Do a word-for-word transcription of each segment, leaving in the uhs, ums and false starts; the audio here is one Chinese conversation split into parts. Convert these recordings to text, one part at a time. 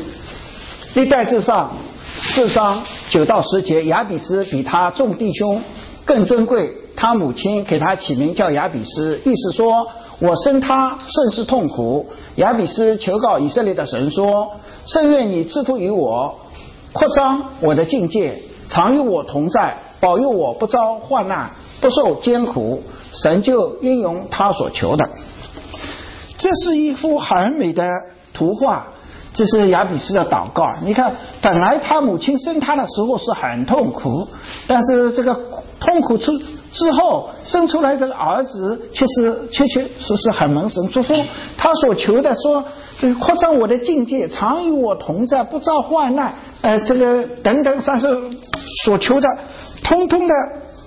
历代志上四章九到十节，亚比斯比他众弟兄更尊贵，他母亲给他起名叫亚比斯，意思说我生他甚是痛苦。亚比斯求告以色列的神说，甚愿你赐福于我，扩张我的境界，常与我同在，保佑我不遭患难，不受艰苦。神就应允他所求的。这是一幅很美的图画，这是亚比斯的祷告。你看，本来他母亲生他的时候是很痛苦，但是这个痛苦出之后生出来这个儿子却是确确实实很蒙神祝福。他所求的说，扩张我的境界，常与我同在，不遭患难，呃，这个等等，算是所求的，通通的，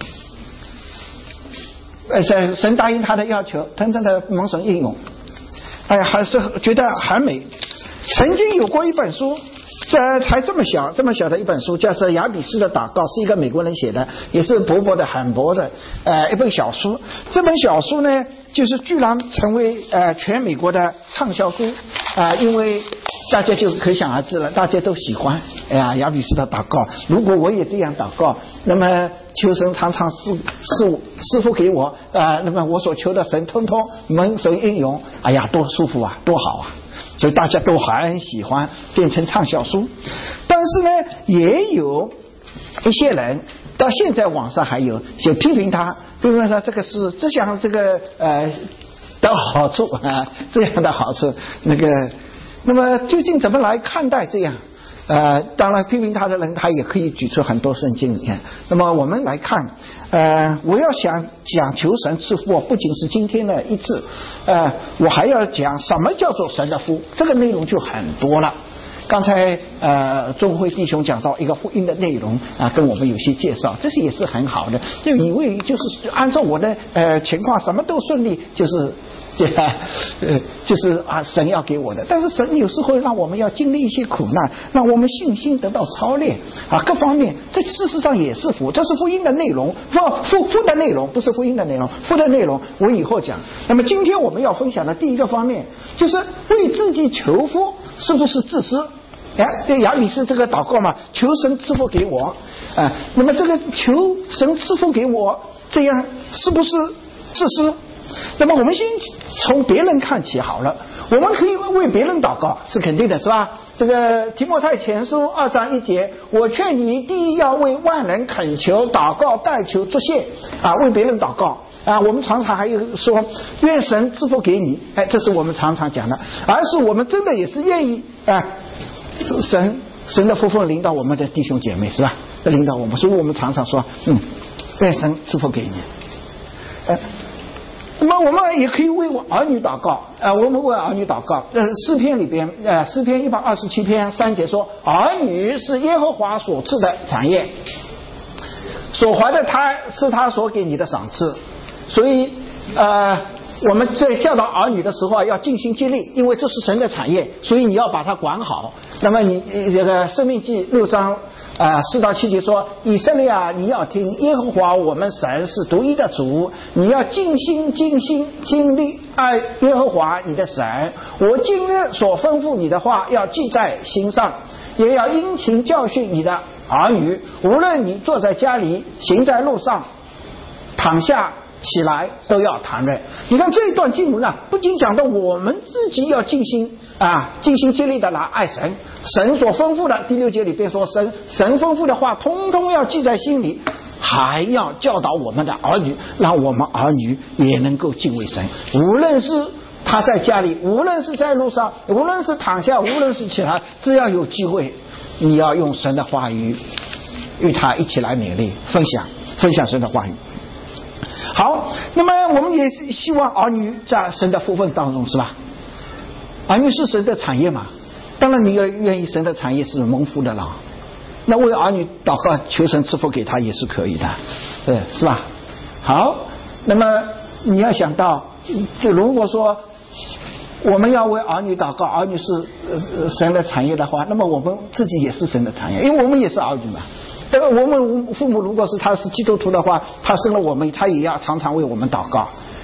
呃，神答应他的要求，通通的蒙神应允。哎呀，还是觉得很美。曾经有过一本书，这才这么小这么小的一本书，叫做《亚比斯的祷告》，是一个美国人写的，也是薄薄的很薄的呃一本小书。这本小书呢，就是居然成为呃全美国的畅销书啊、呃，因为大家就可想而知了，大家都喜欢哎呀亚比斯的祷告。如果我也这样祷告，那么求神常常赐赐赐福给我啊、呃，那么我所求的神通通蒙神应允，哎呀多舒服啊，多好啊！所以大家都很喜欢，变成畅销书。但是呢，也有一些人到现在网上还有就批评他，批评他这个是这样这个呃的好处啊，这样的好处那个。那么究竟怎么来看待这样？呃，当然批评他的人，他也可以举出很多圣经里面。那么我们来看，呃，我要想讲求神赐福，不仅是今天的一次，呃，我还要讲什么叫做神的福，这个内容就很多了。刚才呃，钟辉弟兄讲到一个福音的内容啊，跟我们有些介绍，这是也是很好的。就以为就是按照我的呃情况，什么都顺利，就是。这个呃，就是啊，神要给我的，但是神有时候让我们要经历一些苦难，让我们信心得到操练啊，各方面，这事实上也是福，这是福音的内容，不福福的内容，不是福音的内容，福的内容我以后讲。那么今天我们要分享的第一个方面，就是为自己求福，是不是自私？哎，对亚比斯这个祷告嘛，求神赐福给我啊，那么这个求神赐福给我，这样是不是自私？那么我们先从别人看起好了，我们可以为别人祷告，是肯定的，是吧？这个提摩太前书二章一节，我劝你第一要为万人恳求、祷告、代求、祝谢啊，为别人祷告啊。我们常常还有说愿神赐福给你，哎，这是我们常常讲的，而是我们真的也是愿意啊，神神的福分领导我们的弟兄姐妹，是吧？领导我们，所以我们常常说，嗯，愿神赐福给你，哎。那么我们也可以为我儿女祷告啊、呃，我们为儿女祷告。呃，诗篇里边，呃，诗篇一百二十七篇三节说，儿女是耶和华所赐的产业，所怀的胎是他所给你的赏赐。所以，呃，我们在教导儿女的时候要尽心尽力，因为这是神的产业，所以你要把它管好。那么你这个申命记六章。啊，四到七节说，以色列啊，你要听耶和华我们神是独一的主，你要尽心尽心尽力爱耶和华你的神。我今日所吩咐你的话，要记在心上，也要殷勤教训你的儿女，无论你坐在家里，行在路上，躺下起来，都要谈论。你看这一段经文啊，不仅讲到我们自己要尽心啊，尽心尽力的来爱神，神所吩咐的第六节里边说，神神吩咐的话，通通要记在心里，还要教导我们的儿女，让我们儿女也能够敬畏神。无论是他在家里，无论是在路上，无论是躺下，无论是起来，只要有机会，你要用神的话语与他一起来勉励分享分享神的话语。好，那么我们也希望儿女在神的福分当中，是吧？儿女是神的产业嘛，当然你要愿意神的产业是蒙福的了，那为儿女祷告求神赐福给他也是可以的，对，是吧？好，那么你要想到，就如果说我们要为儿女祷告，儿女是神的产业的话，那么我们自己也是神的产业，因为我们也是儿女嘛。这个我们父母如果是他是基督徒的话，他生了我们，他也要常常为我们祷告。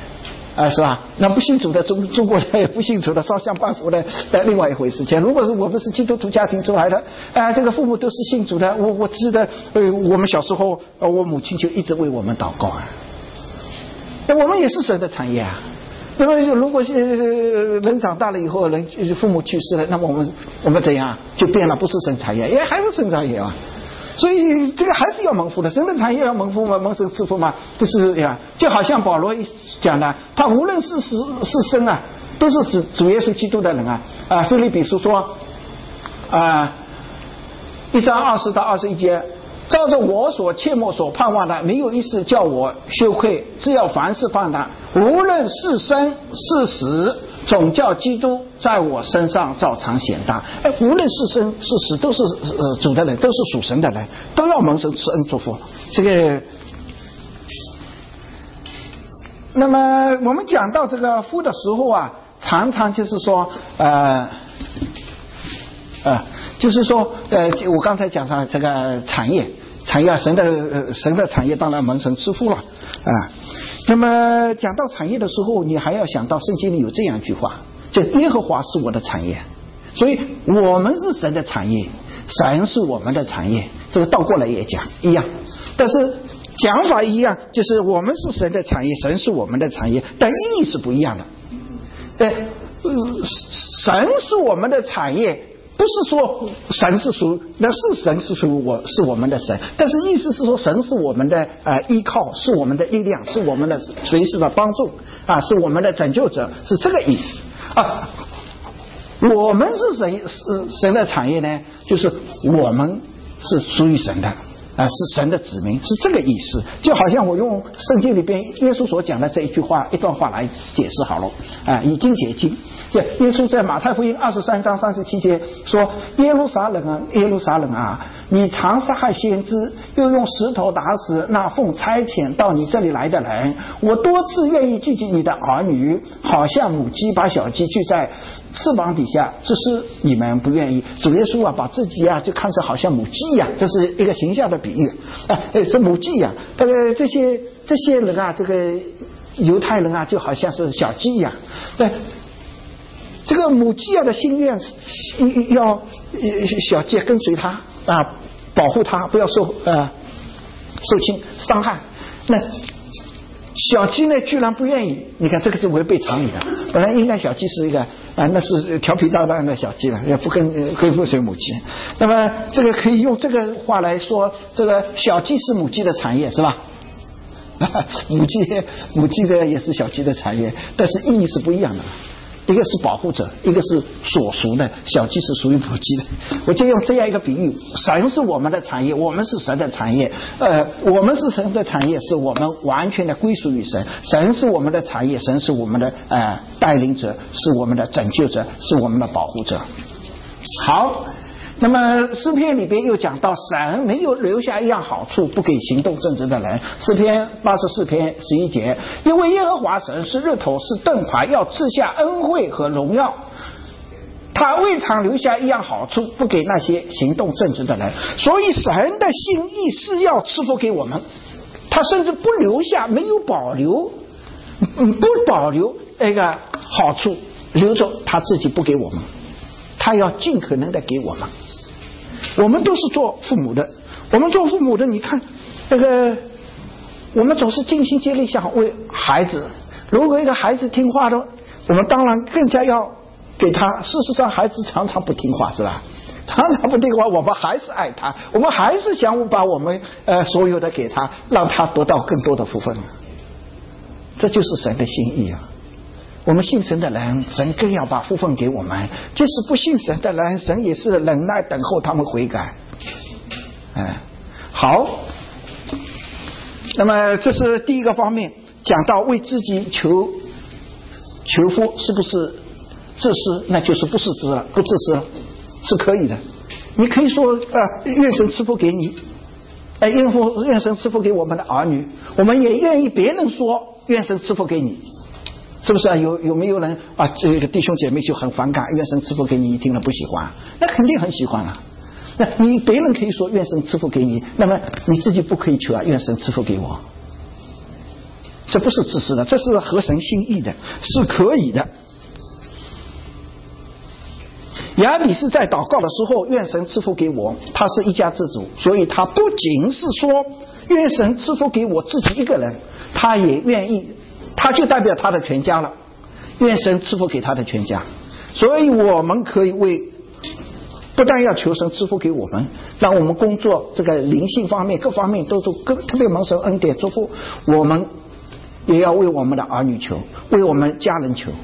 啊，是吧？那不信主的中中国人也不信主的烧香拜佛的，那另外一回事情。如果是我们是基督徒家庭出来的，啊，这个父母都是信主的，我我记得，呃，我们小时候，呃，我母亲就一直为我们祷告啊。那我们也是神的产业啊。那么如果是人长大了以后，人父母去世了，那么我们我们怎样就变了？不是神产业，也还是神产业啊。所以这个还是要蒙福的，神的产业要蒙福嘛，蒙神赐福嘛，这是呀，就好像保罗讲的，他无论是死是生啊，都是指主耶稣基督的人啊。啊，腓立比书说啊，一章二十到二十一节，照着我所切莫所盼望的，没有一事叫我羞愧，只要凡事放胆，无论是生是死，总叫基督在我身上照常显大。哎，无论是生是死，都是呃主的人，都是属神的人，都要蒙神赐恩祝福。这个，那么我们讲到这个夫的时候啊，常常就是说呃呃，就是说呃，我刚才讲上这个产业。产业神的、呃、神的产业当然蒙神赐福了啊。那么讲到产业的时候，你还要想到圣经里有这样一句话，就耶和华是我的产业，所以我们是神的产业，神是我们的产业，这个倒过来也讲一样，但是讲法一样，就是我们是神的产业，神是我们的产业，但意义是不一样的。呃，神是我们的产业，不是说神是属，那是神是属我，是我们的神，但是意思是说神是我们的呃依靠，是我们的力量，是我们的随时的帮助啊，是我们的拯救者，是这个意思啊。我们是神是神的产业呢，就是我们是属于神的啊，是神的子民，是这个意思。就好像我用圣经里边耶稣所讲的这一句话一段话来解释好了啊，已经解经。就耶稣在马太福音二十三章三十七节说：耶路撒冷啊，耶路撒冷啊，你常杀害先知，又用石头打死那奉差遣到你这里来的人。我多次愿意聚集你的儿女，好像母鸡把小鸡聚在翅膀底下，只是你们不愿意。主耶稣啊，把自己啊就看成好像母鸡一样，这是一个形象的比喻啊，是母鸡一样。这个这些这些人啊，这个犹太人啊，就好像是小鸡一样。对。这个母鸡啊的心愿要小鸡跟随他啊，保护他，不要受呃受侵伤害。那小鸡呢，居然不愿意，你看这个是违背常理的。本来应该小鸡是一个啊，那是调皮捣蛋的小鸡了，也不跟跟不随母鸡。那么这个可以用这个话来说，这个小鸡是母鸡的产业，是吧？母鸡母鸡的也是小鸡的产业，但是意义是不一样的。一个是保护者，一个是所属的，小鸡是属于母鸡的。我就用这样一个比喻，神是我们的产业，我们是神的产业。呃，我们是神的产业，是我们完全的归属于神。神是我们的产业，神是我们的呃带领者，是我们的拯救者，是我们的保护者。好。那么诗篇里边又讲到，神没有留下一样好处不给行动正直的人。诗篇八十四篇十一节，因为耶和华神是日头，是盾牌，要赐下恩惠和荣耀，他未尝留下一样好处不给那些行动正直的人。所以神的心意是要赐福给我们，他甚至不留下，没有保留，嗯，不保留那个好处，留着他自己不给我们，他要尽可能的给我们。我们都是做父母的，我们做父母的，你看那个我们总是尽心竭力想为孩子，如果一个孩子听话的，我们当然更加要给他。事实上孩子常常不听话，是吧？常常不听话，我们还是爱他，我们还是想把我们呃所有的给他，让他得到更多的福分。这就是神的心意啊。我们信神的人，神更要把福分给我们；即使不信神的人，神也是忍耐等候他们悔改。哎，好，那么这是第一个方面，讲到为自己求求福，是不是自私？那就是不是自了，不自私了，是可以的。你可以说啊，愿神赐福给你，哎，愿福愿神赐福给我们的儿女，我们也愿意别人说愿神赐福给你。是不是啊？有有没有人啊？这个弟兄姐妹就很反感，愿神赐福给你，一听了不喜欢，那肯定很喜欢啊。那你别人可以说愿神赐福给你，那么你自己不可以求啊，愿神赐福给我。 这不是自私的，这是合神心意的，是可以的。亚比斯在祷告的时候，愿神赐福给我，他是一家之主，所以他不仅是说愿神赐福给我自己一个人，他也愿意，他就代表他的全家了，愿神赐福给他的全家。所以我们可以为，不但要求神赐福给我们，让我们工作这个灵性方面各方面都都特别蒙神恩典祝福，我们也要为我们的儿女求，为我们家人求。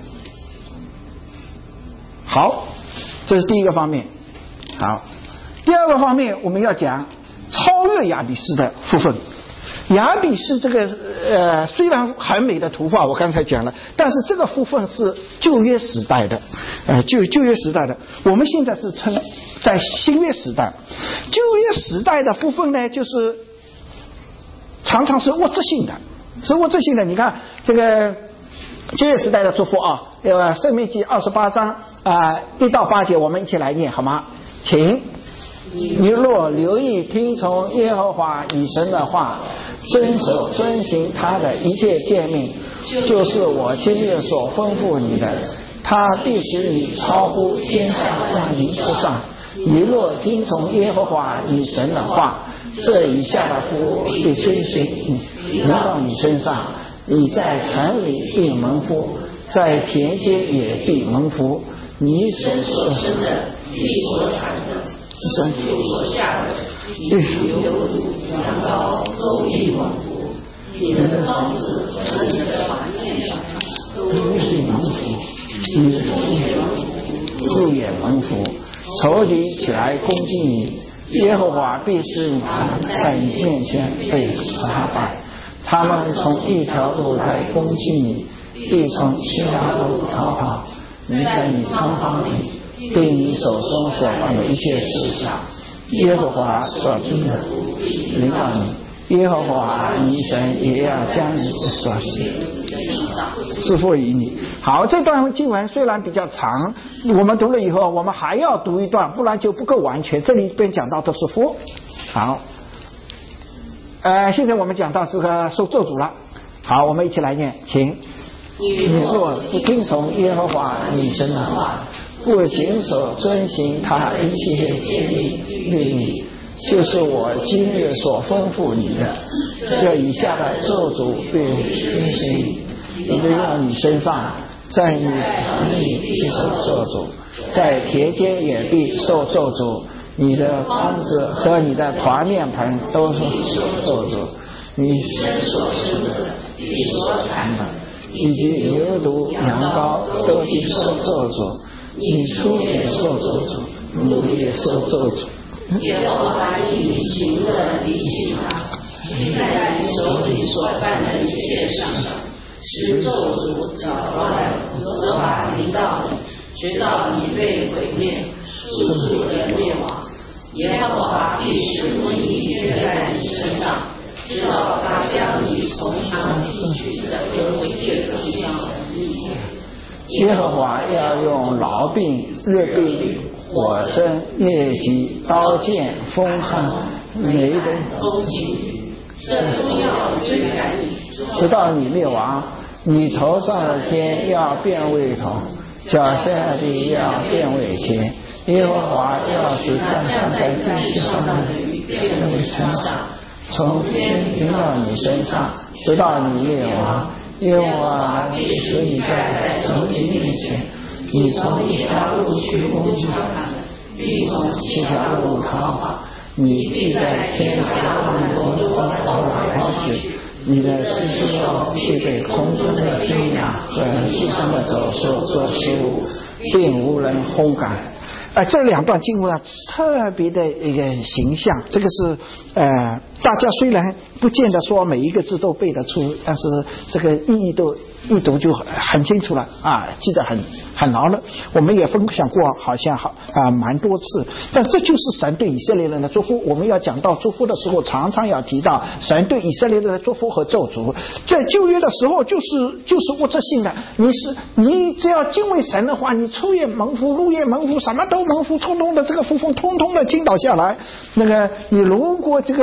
好，这是第一个方面。好，第二个方面我们要讲超越亚比斯的部分。亚比斯这个呃虽然很美的图画我刚才讲了，但是这个部分是旧约时代的，呃旧旧约时代的，我们现在是称在新约时代。旧约时代的部分呢，就是常常是物质性的，是物质性的。你看这个旧约时代的祝福啊，呃申命记二十八章啊、呃、一到八节，我们一起来念好吗？请。你若留意听从耶和华以神的话，遵守遵行他的一切诫命，就是我今日所吩咐你的，他必使你超乎天下万民之上。你若听从耶和华以神的话，这以下的福必追随你，临到你身上。你在城里必蒙福，在田间也必蒙福。你所生的，你所产的，生所下的，你牛犊羊羔都必蒙福。你的房子和你的房面上都必蒙福。你的路也蒙福。仇敌起来攻击你，耶和华必使你在你面前被杀败。他们从一条路来攻击你，必从其他路逃跑。你在你仓房里，对你手中所办的一切事上，耶和华所定的临到你，耶和华你神也要将你所赐福于你。好，这段经文虽然比较长，我们读了以后，我们还要读一段，不然就不够完全。这里边讲到都是福。好，呃，现在我们讲到这个受咒诅了。好，我们一起来念，请。你若不听从耶和华你神的话，不谨守遵行他一切诫命律例，就是我今日所吩咐你的，这以下的咒诅必追随你，你的用你身上，在你城里必受咒诅，在田间也必受咒诅。你的筐子和你的团面盆都是受咒诅，你身所生的，地所产的，以及牛犊羊羔都必受咒诅。你出也受咒诅，入也受咒诅。耶和华以你行的离弃他，你在你手里所办的一切上，使咒诅搅乱责罚临到你，直到你被毁灭，速速的灭亡。耶和华必使瘟疫越在你身上，直到他将你从上地区的各地地上灭。耶和华要用痨病、热病、火针、疟疾、刀剑、风旱、雷动攻击你，这都要追赶你，直到你灭亡。你头上的天要变为头，脚下的地要变为天。耶和华要使降下在地上的雨变为山上，从天临到你身上，直到你灭亡。耶和华必使你在仇敌面前，你从一条路去攻击他们，必从七条路逃跑。你必在天下万国中跑来跑去，你的四肢肉必被空中的飞鸟和地上的走兽做食物，并无人烘干。呃，这两段经文啊，特别的一个形象。这个是呃，大家虽然不见得说每一个字都背得出，但是这个意义都一读就很清楚了啊，记得很很牢了。我们也分享过，好像好啊蛮多次。但这就是神对以色列人的祝福。我们要讲到祝福的时候，常常要提到神对以色列人的祝福和咒诅。在旧约的时候，就是就是物质性的。你是你只要敬畏神的话，你出也蒙福，入也蒙福，什么都蒙福，通通的这个福分通通的倾倒下来。那个你如果这个不听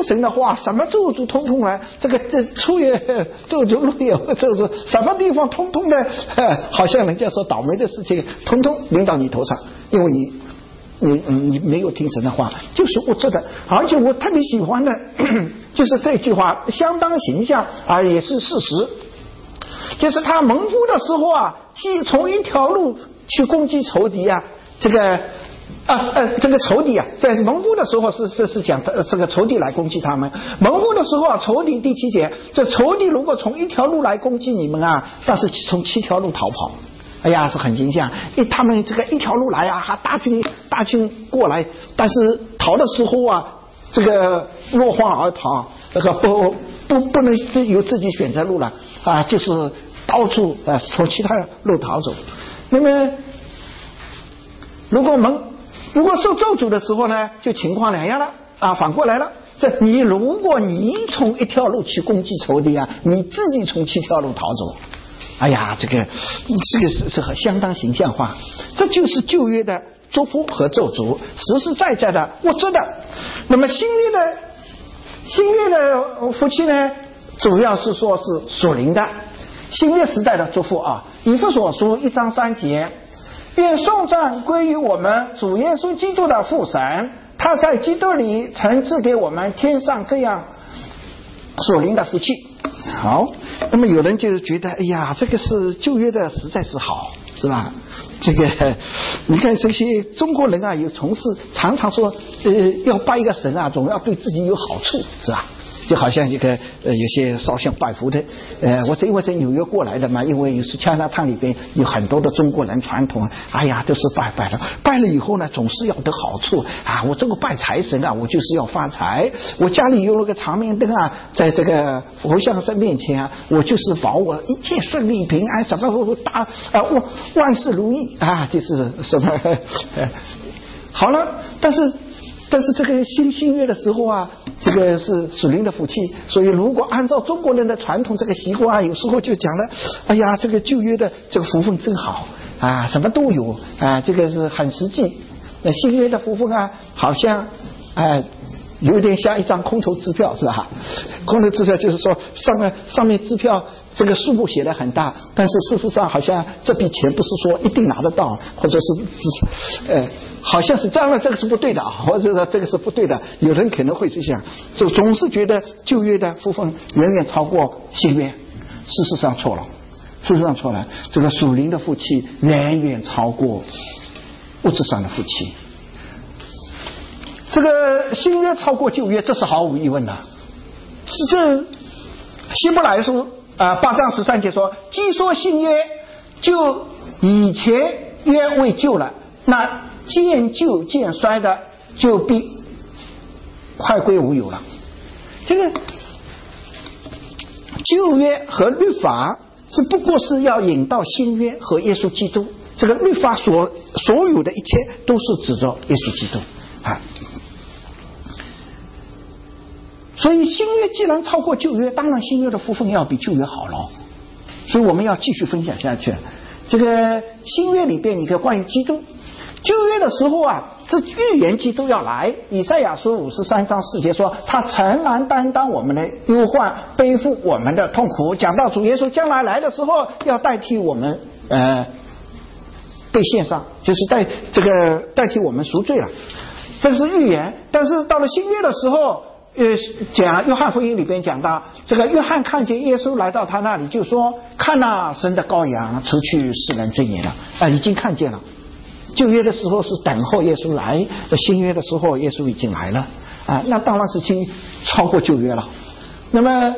神的话，什么咒诅通通来，这个这出也咒诅，入也咒诅，什么地方通通的，好像人家说倒霉的事情，通通临到你头上，因为你你你没有听神的话，就是物质的。而且我特别喜欢的就是这句话，相当形象啊，也是事实，就是他蒙福的时候啊，既从一条路去攻击仇敌啊，这个啊呃，这个仇敌啊，在蒙福的时候是是是讲的这个仇敌来攻击他们。蒙福的时候啊，仇敌第七节，这仇敌如果从一条路来攻击你们啊，但是从七条路逃跑。哎呀，是很形象。因为他们这个一条路来啊，还大军大军过来，但是逃的时候啊，这个落荒而逃，这个不不不能自由自己选择路了啊，就是到处啊从其他路逃走。那么如果蒙如果受咒诅的时候呢，就情况两样了啊，反过来了。这你如果你从一条路去攻击仇敌啊，你自己从七条路逃走。哎呀，这个这个是是很相当形象化，这就是旧约的祝福和咒诅，实实在在的物质的。那么新约的新约的福气呢，主要是说是属灵的，新约时代的祝福啊。以弗所书一章三节，愿颂赞归于我们主耶稣基督的父神，他在基督里曾赐给我们天上各样属灵的福气。好，那么有人就觉得，哎呀，这个是旧约的，实在是好，是吧？这个你看这些中国人啊，有从事常常说，呃，要拜一个神啊，总要对自己有好处，是吧？就好像这个呃有些烧香拜佛的，呃，我这因为在纽约过来的嘛，因为有时加拿大里边有很多的中国人传统，哎呀，都是拜拜了，拜了以后呢，总是要得好处啊！我这个拜财神啊，我就是要发财。我家里有了个长明灯啊，在这个佛像在面前啊，我就是保我一切顺利平安，什么大啊万万事如意啊，就是什么呃好了，但是。但是这个新新约的时候啊，这个是属灵的福气，所以如果按照中国人的传统这个习惯啊，有时候就讲了，哎呀，这个旧约的这个福分真好啊，什么都有啊，这个是很实际。那新约的福分啊，好像啊、呃、有点像一张空头支票，是吧？空头支票就是说上面上面支票这个数目写的很大，但是事实上好像这笔钱不是说一定拿得到，或者是呃。好像是当然这个是不对的，或者说这个是不对的，有人可能会去想，就总是觉得旧约的福分远远超过新约，事实上错了，事实上错了，这个属灵的福气远远超过物质上的福气。这个新约超过旧约，这是毫无疑问的。是这希伯来书啊八章十三节说，既说新约，就以前约为旧了，那渐旧渐衰的就必快归无有了。这个旧约和律法只不过是要引到新约和耶稣基督，这个律法所所有的一切都是指着耶稣基督啊。所以新约既然超过旧约，当然新约的福分要比旧约好了。所以我们要继续分享下去。这个新约里边，你看关于基督。旧约的时候啊，这预言基督要来。以赛亚书五十三章四节说，他诚然担当我们的忧患，背负我们的痛苦。讲到主耶稣将来来的时候，要代替我们呃被献上，就是代这个代替我们赎罪了，这是预言。但是到了新约的时候，呃，讲约翰福音里边讲到，这个约翰看见耶稣来到他那里，就说：“看哪，神的羔羊，除去世人罪孽了。”啊，已经看见了。旧约的时候是等候耶稣来，新约的时候耶稣已经来了啊，那当然是经超过旧约了。那么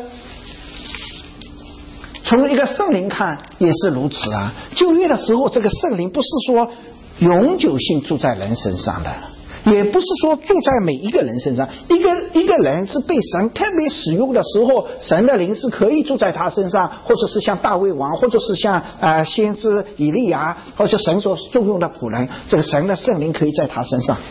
从一个圣灵看也是如此啊。旧约的时候，这个圣灵不是说永久性住在人身上的，也不是说住在每一个人身上。一个一个人是被神特别使用的时候，神的灵是可以住在他身上，或者是像大卫王，或者是像呃先知以利亚，或者神所重用的仆人，这个神的圣灵可以在他身上。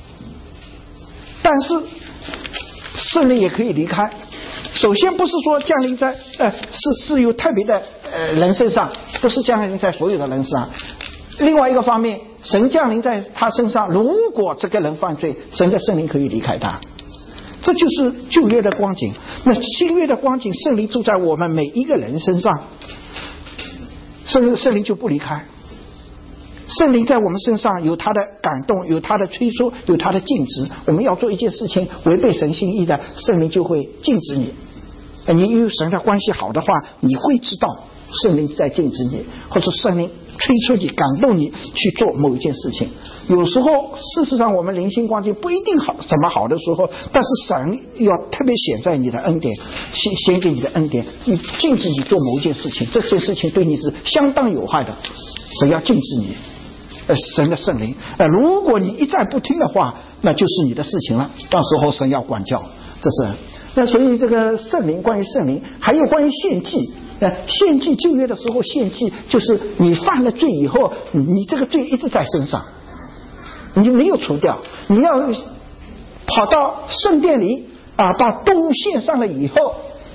但是圣灵也可以离开。首先不是说降临在呃是是有特别的呃人身上，不是降临在所有的人身上。另外一个方面，神降临在他身上，如果这个人犯罪，神的圣灵可以离开他。 这就是旧约的光景。那新约的光景，圣灵住在我们每一个人身上，圣圣灵就不离开。圣灵在我们身上有他的感动，有他的催促，有他的禁止。我们要做一件事情违背神心意的，圣灵就会禁止你。你与神的关系好的话，你会知道圣灵在禁止你，或者圣灵催促你、感动你去做某一件事情。有时候事实上我们灵性光景不一定好什么好的时候，但是神要特别显在你的恩典，显显给你的恩典，你禁止你做某一件事情，这件事情对你是相当有害的，神要禁止你。呃，神的圣灵，呃，如果你一再不听的话，那就是你的事情了，到时候神要管教。这是那所以这个圣灵，关于圣灵，还有关于献祭。呃，献祭旧约的时候，献祭就是你犯了罪以后，你这个罪一直在身上，你就没有除掉，你要跑到圣殿里啊，把动物献上了以后，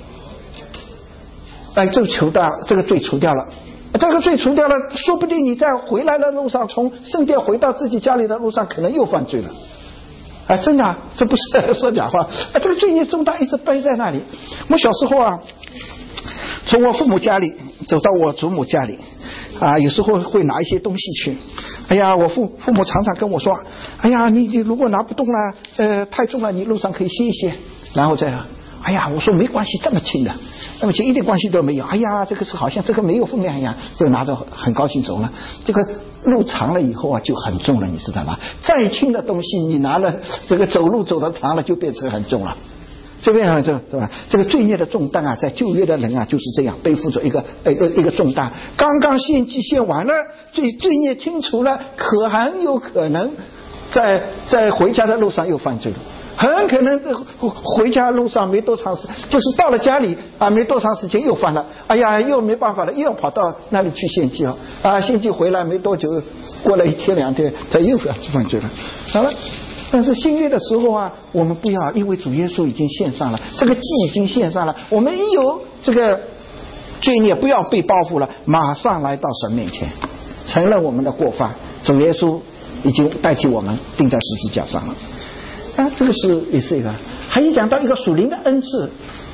哎，这个除掉这个罪除掉了。这个罪除掉了，说不定你在回来的路上，从圣殿回到自己家里的路上，可能又犯罪了。啊，真的、啊，这不是说假话。啊，这个罪孽重大一直背在那里。我小时候啊，从我父母家里走到我祖母家里，啊，有时候会拿一些东西去。哎呀，我父父母常常跟我说，哎呀，你你如果拿不动了，呃，太重了，你路上可以歇一歇，然后再。哎呀，我说没关系，这么轻的，这么轻一点关系都没有。哎呀，这个是好像这个没有分量一样，就拿着很高兴走了。这个路长了以后啊，就很重了，你知道吧？再轻的东西，你拿了这个走路走得长了，就变成很重了。这边这对吧？这个罪孽的重担啊，在旧约的人啊就是这样背负着一个一个一个重担。刚刚献祭献完了，罪罪孽清除了，可很有可能在在回家的路上又犯罪了。很可能这回家路上没多长时间，就是到了家里啊，没多长时间又犯了。哎呀，又没办法了，又要跑到那里去献祭了啊！献祭回来没多久，过了一天两天，他又要犯罪了。好了，但是新约的时候啊，我们不要，因为主耶稣已经献上了，这个祭已经献上了，我们一有这个罪孽，不要被报复了，马上来到神面前，承认我们的过犯，主耶稣已经代替我们钉在十字架上了。啊，这个是也是一个，还有讲到一个属灵的恩赐。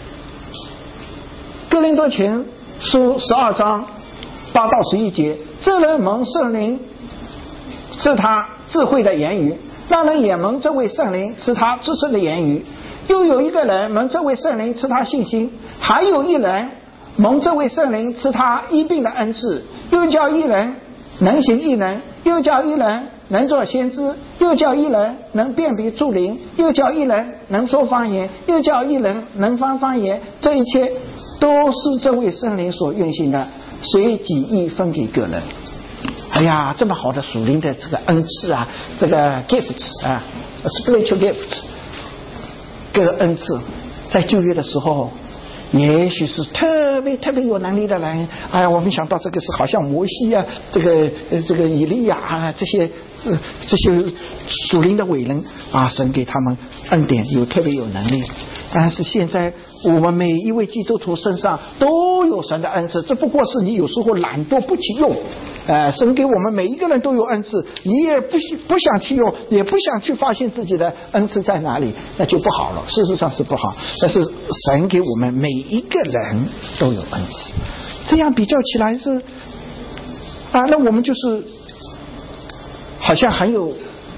哥林多前书十二章八到十一节，这人蒙圣灵是他智慧的言语，那人也蒙这位圣灵是他知识的言语。又有一个人蒙这位圣灵赐他信心，还有一人蒙这位圣灵赐他医病的恩赐，又叫一人能行异能，又叫一人能做先知，又叫一人能辨别诸灵，又叫一人能说方言，又叫一人能翻方言。这一切都是这位圣灵所运行的，随己意分给个人。哎呀，这么好的属灵的这个恩赐啊，这个 gifts 啊 spiritual gifts 这个恩赐，在旧约的时候也许是特别特别有能力的人。哎呀，我们想到这个是好像摩西啊，这个呃这个以利亚啊，这些呃这些属灵的伟人啊，神给他们恩典，有特别有能力。但是现在我们每一位基督徒身上都有神的恩赐，这不过是你有时候懒惰不去用。呃，神给我们每一个人都有恩赐，你也不不想去用，也不想去发现自己的恩赐在哪里，那就不好了。事实上是不好，但是神给我们每一个人都有恩赐，这样比较起来是啊，那我们就是好像很有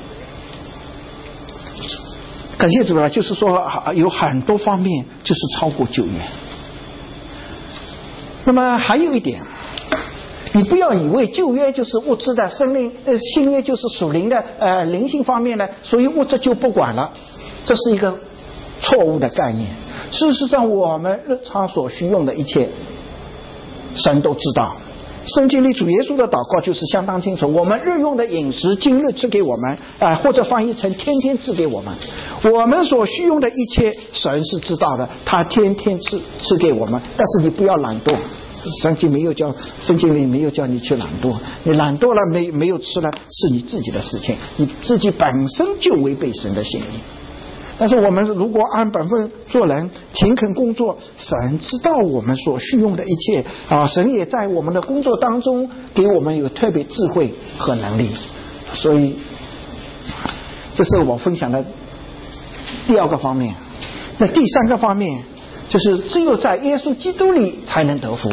感谢主了，就是说有很多方面就是超过旧约。那么还有一点，你不要以为旧约就是物质的生命，呃，新约就是属灵的呃灵性方面的，所以物质就不管了，这是一个错误的概念。事实上，我们日常所需用的一切，神都知道。圣经里主耶稣的祷告就是相当清楚，我们日用的饮食今日赐给我们，呃、或者翻译成天天赐给我们。我们所需用的一切神是知道的，他天天赐赐给我们，但是你不要懒惰。圣经没有叫，圣经里没有叫你去懒惰，你懒惰了没没有吃了是你自己的事情，你自己本身就违背神的心意。但是我们如果按本分做人，勤恳工作，神知道我们所需用的一切啊，神也在我们的工作当中给我们有特别智慧和能力。所以这是我分享的第二个方面。 那第三个方面就是只有在耶稣基督里才能得福。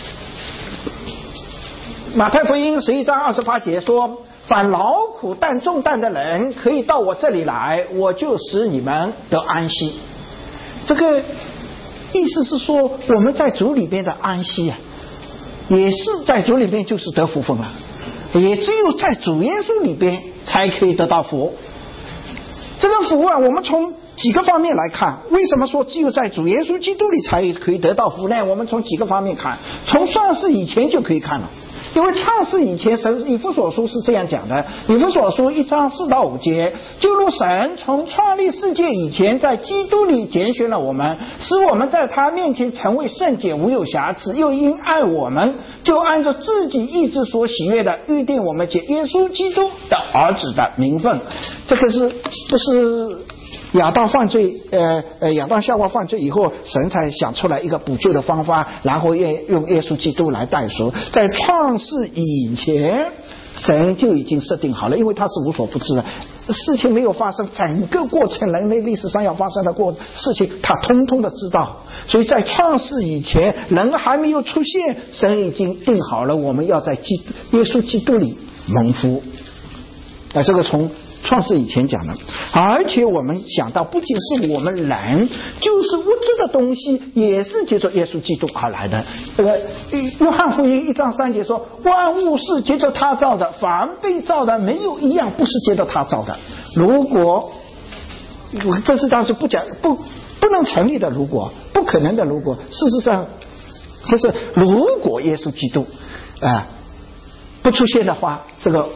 马太福音十一章二十八节说，凡劳苦担重担的人可以到我这里来，我就使你们得安息。这个意思是说，我们在主里边的安息啊，也是在主里边就是得福分了，也只有在主耶稣里边才可以得到福。这个福啊，我们从几个方面来看，为什么说只有在主耶稣基督里才可以得到福呢？我们从几个方面看，从创世以前就可以看了。因为创世以前，神以弗所书是这样讲的，以弗所书一章四到五节，就如神从创立世界以前，在基督里拣选了我们，使我们在他面前成为圣洁无有瑕疵，又因爱我们，就按照自己意志所喜悦的预定我们借耶稣基督的儿子的名分。这个是不是亚当犯罪，呃呃，亚当夏娃犯罪以后，神才想出来一个补救的方法，然后耶用耶稣基督来代赎。在创世以前，神就已经设定好了，因为他是无所不知的，事情没有发生，整个过程人类历史上要发生的过事情，他通通的知道。所以在创世以前，人还没有出现，神已经定好了，我们要在基耶稣基督里蒙福。啊，这个从创世以前讲的。而且我们想到，不仅是我们人，就是物质的东西也是借着耶稣基督而来的。这个约翰福音一章三节说，万物是借着他造的，凡被造的没有一样不是借着他造的。如果这是当时不讲不不能成立的，如果不可能的，如果事实上这是如果耶稣基督啊、呃、不出现的话，这个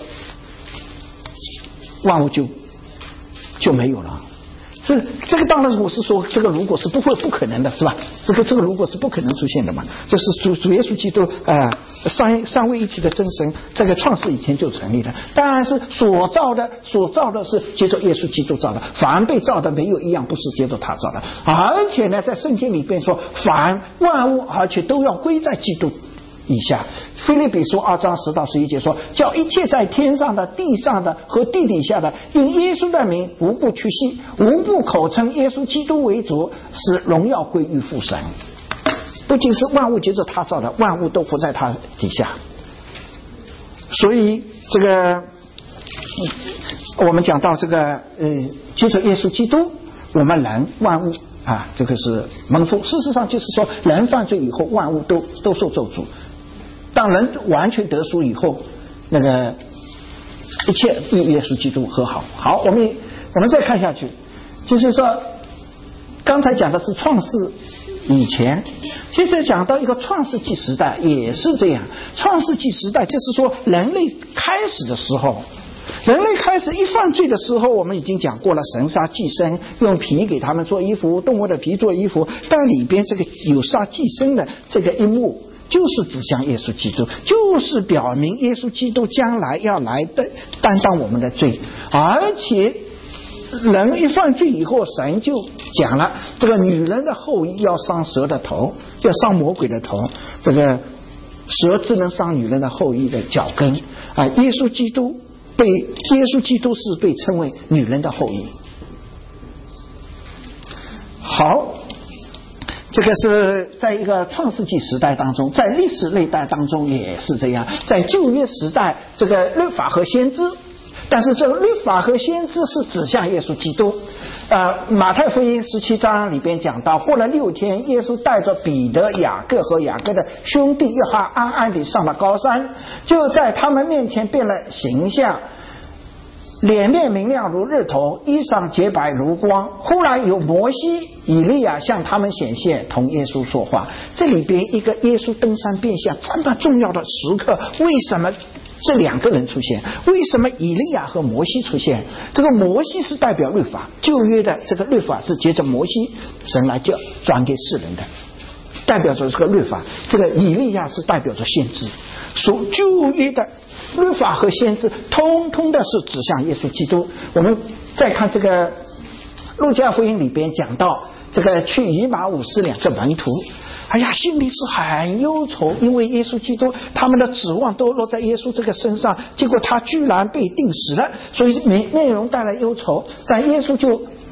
万物就就没有了。这这个当然我是说，这个如果是不会不可能的，是吧？这个这个如果是不可能出现的嘛，这是主主耶稣基督啊、呃、三三位一体的真神，这个创世以前就成立的。当然是所造的所造的是接着耶稣基督造的，凡被造的没有一样不是接着他造的。而且呢，在圣经里边说，凡万物而且都要归在基督以下。腓立比书二章十到十一节说，叫一切在天上的、地上的和地底下的，因耶稣的名无不屈膝，无不口称耶稣基督为主，使荣耀归于父神。不仅是万物接着他造的，万物都伏在他底下。所以这个我们讲到这个呃，接着耶稣基督，我们人万物啊，这个是蒙福。事实上就是说，人犯罪以后，万物都都受咒诅。当人完全得赎以后，那个一切与耶稣基督和好。好，我们我们再看下去，就是说，刚才讲的是创世以前，现在讲到一个创世纪时代也是这样。创世纪时代就是说，人类开始的时候。人类开始一犯罪的时候，我们已经讲过了，神杀寄生，用皮给他们做衣服，动物的皮做衣服，但里边这个有杀寄生的这个一幕，就是指向耶稣基督，就是表明耶稣基督将来要来的担当我们的罪。而且人一犯罪以后，神就讲了，这个女人的后裔要伤蛇的头，要伤魔鬼的头，这个蛇只能伤女人的后裔的脚跟啊。耶稣基督被耶稣基督是被称为女人的后裔。好，这个是在一个创世纪时代当中，在历史类代当中也是这样。在旧约时代，这个律法和先知，但是这个律法和先知是指向耶稣基督。呃，马太福音十七章里边讲到，过了六天，耶稣带着彼得、雅各和雅各的兄弟约翰安安地上了高山，就在他们面前变了形象，脸面明亮如日头，衣裳洁白如光。忽然有摩西、以利亚向他们显现，同耶稣说话。这里边一个耶稣登山变相这么重要的时刻，为什么这两个人出现？为什么以利亚和摩西出现？这个摩西是代表律法，旧约的这个律法是接着摩西神来教转给世人的，代表着这个律法。这个以利亚是代表着先知，所旧约的律法和先知通通的是指向耶稣基督。我们再看这个路加福音里边讲到，这个去以马忤斯两个门徒，哎呀，心里是很忧愁，因为耶稣基督他们的指望都落在耶稣这个身上，结果他居然被钉死了，所以内内容带来忧愁。但耶稣就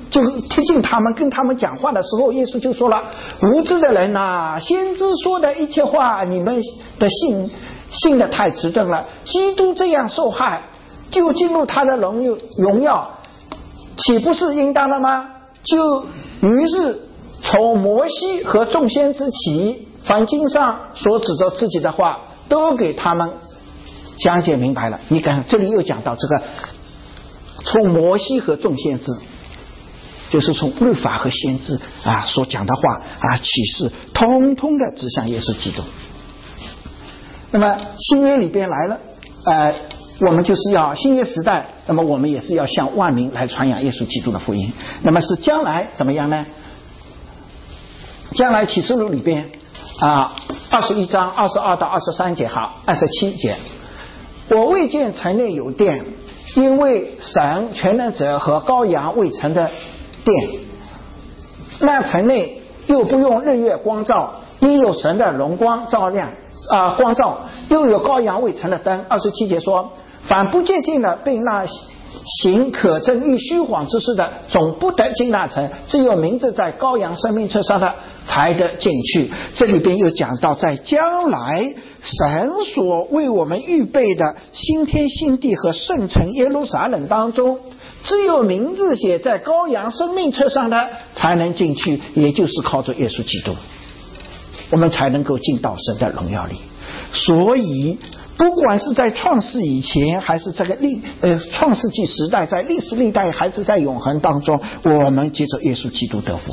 就贴近他们，跟他们讲话的时候，耶稣就说了：无知的人呐、啊，先知说的一切话，你们的信信的太迟钝了。基督这样受害，就进入他的荣耀，荣耀岂不是应当的吗？就于是从摩西和众先知起，凡经上所指着自己的话，都给他们讲解明白了。你看，这里又讲到这个，从摩西和众先知，就是从律法和先知啊所讲的话啊启示，通通的指向耶稣基督。那么新约里边来了，呃，我们就是要新约时代，那么我们也是要向万民来传扬耶稣基督的福音。那么是将来怎么样呢？将来启示录里边啊，二十一章二十二到二十三节，好，二十七节，我未见城内有殿，因为神全能者和羔羊未成的殿，那城内又不用日月光照，因有神的荣光照亮啊、呃、光照，又有羔羊未成的灯。二十七节说，凡不洁净的，并那行可憎欲虚谎之事的，总不得进那城，只有名字在羔羊生命册上的才得进去。这里边又讲到，在将来神所为我们预备的新天新地和圣城耶路撒冷当中，只有名字写在羔羊生命册上的才能进去，也就是靠着耶稣基督，我们才能够进到神的荣耀里。所以不管是在创世以前，还是这个历呃创世纪时代，在历史历代，还是在永恒当中，我们接着耶稣基督得福。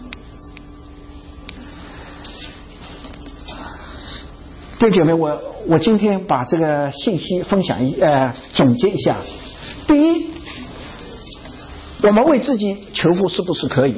弟兄姐妹，我我今天把这个信息分享一呃总结一下。第一，我们为自己求福是不是可以？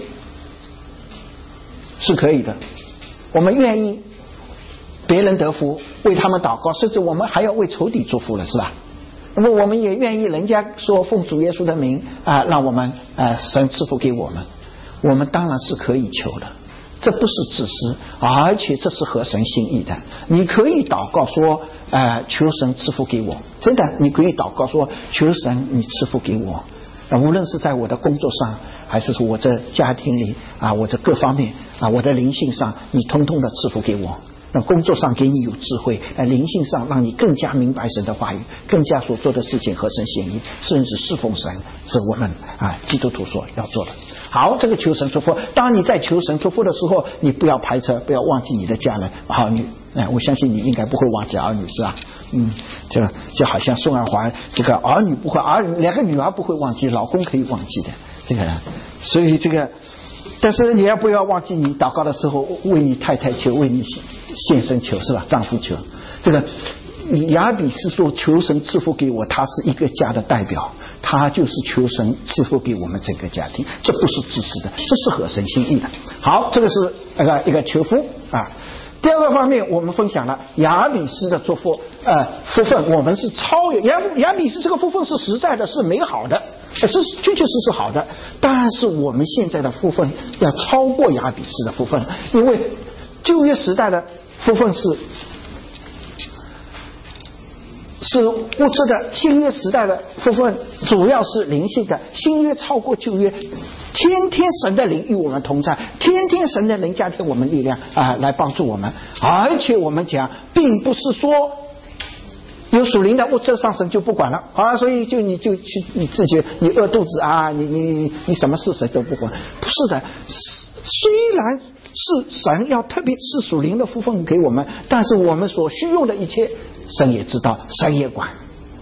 是可以的。我们愿意别人得福，为他们祷告，甚至我们还要为仇敌祝福了，是吧？那么我们也愿意人家说奉主耶稣的名啊、呃，让我们啊、呃、神赐福给我们，我们当然是可以求的。这不是自私，而且这是合神心意的。你可以祷告说呃求神赐福给我，真的你可以祷告说求神你赐福给我，无论是在我的工作上，还是我这家庭里啊，我这各方面啊，我的灵性上，你通通的赐福给我。那工作上给你有智慧，呃，灵性上让你更加明白神的话语，更加所做的事情合神心意，甚至侍奉神，是我们啊基督徒所要做的。好，这个求神祝福，当你在求神祝福的时候，你不要排斥，不要忘记你的家人儿女。哎，我相信你应该不会忘记儿女，是吧？嗯，这就好像宋爱华这个儿女不会，儿两个女儿不会忘记，老公可以忘记的这个人，所以这个。但是你要不要忘记，你祷告的时候为你太太求，为你先生求，是吧？丈夫求。这个亚比是说求神赐福给我，他是一个家的代表，他就是求神赐福给我们整个家庭，这不是自私的，这是合神心意的。好，这个是那个一个求福啊。第二个方面，我们分享了亚比斯的祝福，呃，福分，我们是超越亚亚比斯这个福分是实在的，是美好的，是确确实实好的。但是我们现在的福分要超过亚比斯的福分，因为旧约时代的福分是是物质的，新约时代的福分主要是灵性的，新约超过旧约。天天神的灵与我们同在，天天神的灵加添我们力量啊、呃，来帮助我们。而且我们讲，并不是说有属灵的物质上神就不管了啊，所以就你就去你自己你饿肚子啊，你你你什么事神都不管，不是的。虽然是神要特别是属灵的福分给我们，但是我们所需用的一切，神也知道，神也管。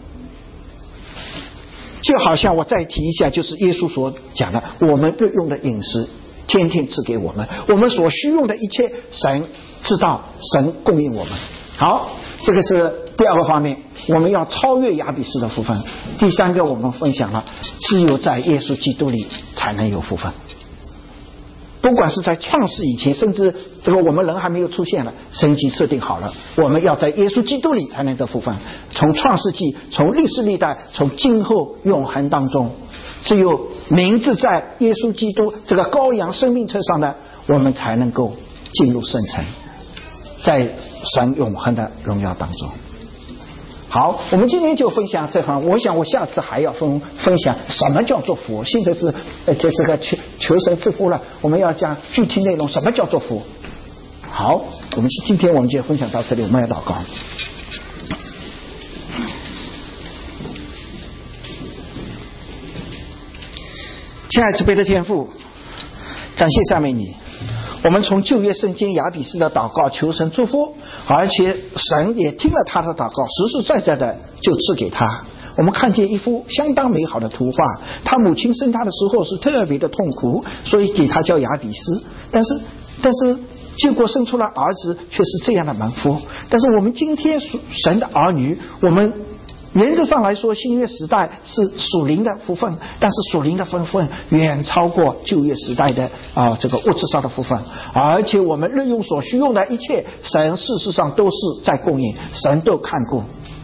就好像我再提一下，就是耶稣所讲的，我们日用的饮食天天赐给我们，我们所需用的一切神知道，神供应我们。好，这个是第二个方面，我们要超越亚比斯的福分。第三个我们分享了，只有在耶稣基督里才能有福分。不管是在创世以前，甚至这个我们人还没有出现了，神已经设定好了，我们要在耶稣基督里才能得福分。从创世纪，从历史历代，从今后永恒当中，只有名字在耶稣基督这个羔羊生命册上的，我们才能够进入圣城，在神永恒的荣耀当中。 好，我们今天就分享这行，我想我下次还要分分享什么叫做福。现在是呃这这个求求神赐福了，我们要讲具体内容，什么叫做福。好，我们今天我们就分享到这里，我们要祷告。亲爱慈悲的天父，感谢赞美你，我们从旧约圣经雅比斯的祷告求神祝福，而且神也听了他的祷告，实实在在的就赐给他。我们看见一幅相当美好的图画，他母亲生他的时候是特别的痛苦，所以给他叫雅比斯，但是但是结果生出了儿子却是这样的蒙福。但是我们今天神的儿女，我们原则上来说，新约时代是属灵的福分，但是属灵的福分远超过旧约时代的啊这个物质上的福分，而且我们日用所需用的一切，神事实上都是在供应，神都看顾。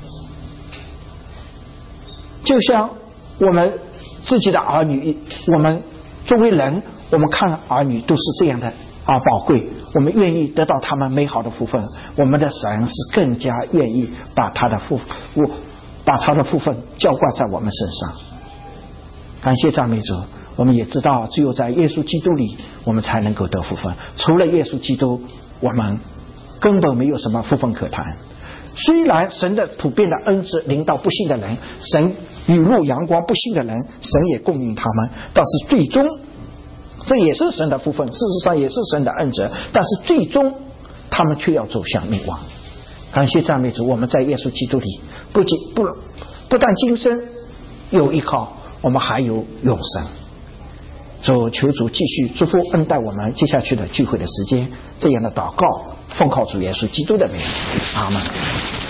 就像我们自己的儿女，我们作为人，我们看儿女都是这样的啊宝贵，我们愿意得到他们美好的福分，我们的神是更加愿意把他的福福把他的福分浇灌在我们身上。感谢赞美主，我们也知道只有在耶稣基督里我们才能够得福分，除了耶稣基督我们根本没有什么福分可谈。虽然神的普遍的恩赐临到不信的人，神雨露阳光不信的人，神也供应他们，但是最终这也是神的福分，事实上也是神的恩泽，但是最终他们却要走向灭亡。感谢赞美主，我们在耶稣基督里不仅不不但今生有依靠，我们还有永生。主求主继续祝福恩待我们接下去的聚会的时间，这样的祷告奉靠主耶稣基督的名，阿们。